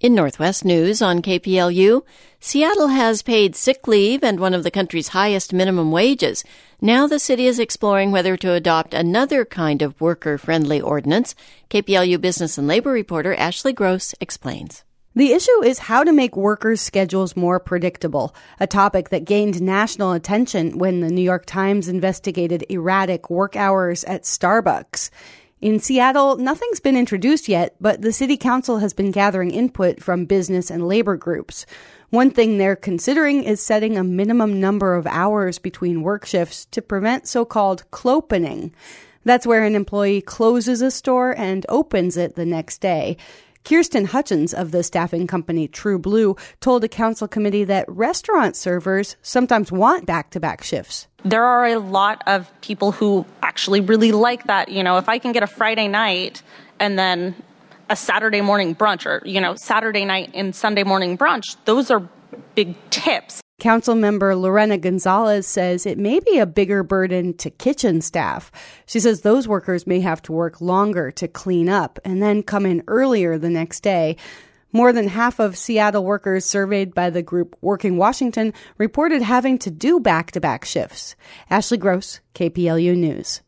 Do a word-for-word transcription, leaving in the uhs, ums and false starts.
In Northwest News on K P L U, Seattle has paid sick leave and one of the country's highest minimum wages. Now the city is exploring whether to adopt another kind of worker-friendly ordinance. K P L U business and labor reporter Ashley Gross explains. The issue is how to make workers' schedules more predictable, a topic that gained national attention when the New York Times investigated erratic work hours at Starbucks. In Seattle, nothing's been introduced yet, but the city council has been gathering input from business and labor groups. One thing they're considering is setting a minimum number of hours between work shifts to prevent so-called clopening. That's where an employee closes a store and opens it the next day. Kirsten Hutchins of the staffing company True Blue told a council committee that restaurant servers sometimes want back-to-back shifts. There are a lot of people who actually really like that. You know, if I can get a Friday night and then a Saturday morning brunch, or, you know, Saturday night and Sunday morning brunch, those are big tips. Council member Lorena Gonzalez says it may be a bigger burden to kitchen staff. She says those workers may have to work longer to clean up and then come in earlier the next day. More than half of Seattle workers surveyed by the group Working Washington reported having to do back-to-back shifts. Ashley Gross, K P L U News.